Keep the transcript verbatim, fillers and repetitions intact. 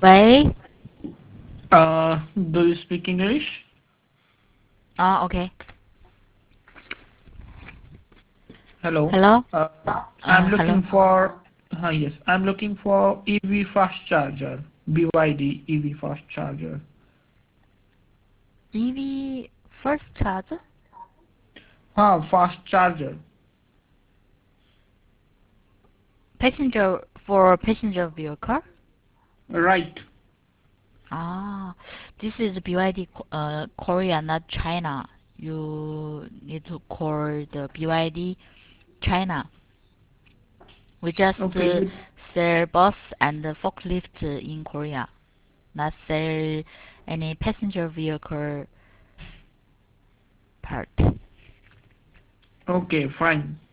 喂， Uh, do you speak English? 啊，OK，Hello， Hello. Uh, I'm 啊 looking for. Uh, yes, I'm looking for E V fast charger. B Y D E V fast charger. Hello，E V first charge Ah, fast charger. passenger for passenger vehicle. Right. Ah, this is B Y D uh Korea, not China. You need to call the B Y D China. We just Okay. uh, Good. sell bus and forklift in Korea, not sell any passenger vehicle part. Okay. Fine.